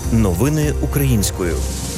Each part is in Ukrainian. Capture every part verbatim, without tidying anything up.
Новини українською.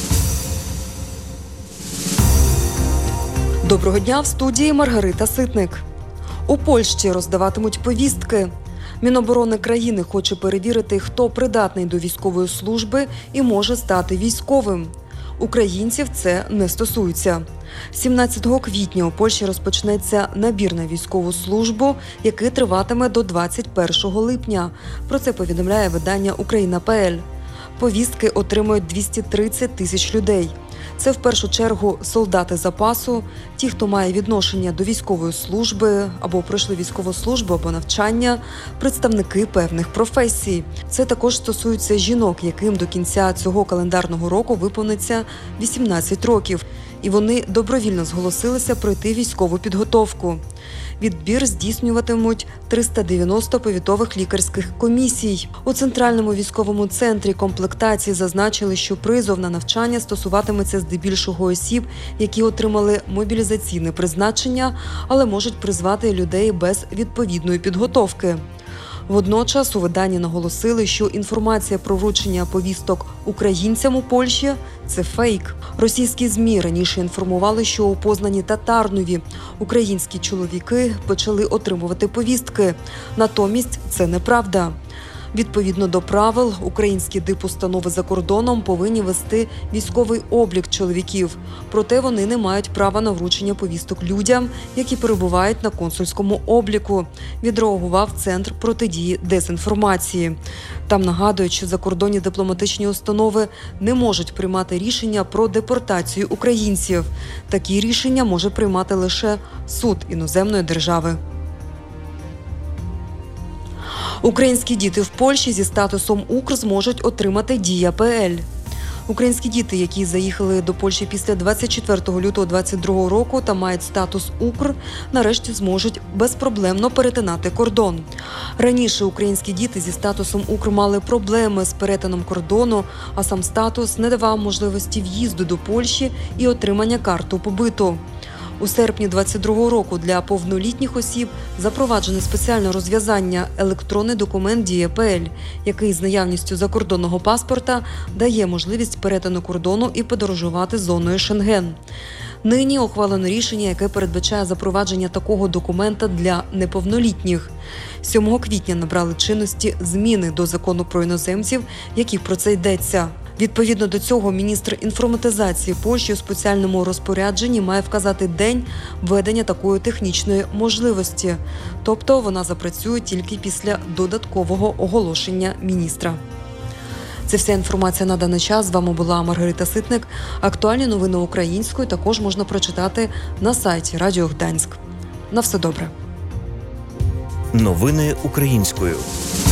Доброго дня, в студії Маргарита Ситник. У Польщі роздаватимуть повістки. Міноборони країни хоче перевірити, хто придатний до військової служби і може стати військовим. Українців це не стосується. сімнадцятого квітня у Польщі розпочнеться набір на військову службу, який триватиме до двадцять першого липня. Про це повідомляє видання Україна.пл. Повістки отримують двісті тридцять тисяч людей. Це в першу чергу солдати запасу, ті, хто має відношення до військової служби або пройшли військову службу або навчання, представники певних професій. Це також стосується жінок, яким до кінця цього календарного року виповниться вісімнадцять років. І вони добровільно зголосилися пройти військову підготовку. Відбір здійснюватимуть триста дев'яносто повітових лікарських комісій. У Центральному військовому центрі комплектації зазначили, що призов на навчання стосуватиметься здебільшого осіб, які отримали мобілізаційне призначення, але можуть призвати людей без відповідної підготовки. Водночас у виданні наголосили, що інформація про вручення повісток українцям у Польщі – це фейк. Російські ЗМІ раніше інформували, що у Познані та Тарнові українські чоловіки почали отримувати повістки. Натомість це неправда. Відповідно до правил, українські дипустанови за кордоном повинні вести військовий облік чоловіків. Проте вони не мають права на вручення повісток людям, які перебувають на консульському обліку, відреагував Центр протидії дезінформації. Там нагадують, що закордонні дипломатичні установи не можуть приймати рішення про депортацію українців. Такі рішення може приймати лише суд іноземної держави. Українські діти в Польщі зі статусом УКР зможуть отримати Дія.пл. Українські діти, які заїхали до Польщі після двадцять четвертого лютого двадцять другого року та мають статус УКР, нарешті зможуть безпроблемно перетинати кордон. Раніше українські діти зі статусом УКР мали проблеми з перетином кордону, а сам статус не давав можливості в'їзду до Польщі і отримання карти побиту. У серпні двадцять другого року для повнолітніх осіб запроваджене спеціальне розв'язання електронний документ Дія.пл, який з наявністю закордонного паспорта дає можливість перетину кордону і подорожувати зоною Шенген. Нині ухвалено рішення, яке передбачає запровадження такого документа для неповнолітніх. сьомого квітня набрали чинності зміни до закону про іноземців, які про це йдеться. Відповідно до цього, міністр інформатизації Польщі у спеціальному розпорядженні має вказати день введення такої технічної можливості. Тобто вона запрацює тільки після додаткового оголошення міністра. Це вся інформація на даний час. З вами була Маргарита Ситник. Актуальні новини українською також можна прочитати на сайті Радіо Гданськ. На все добре. Новини українською.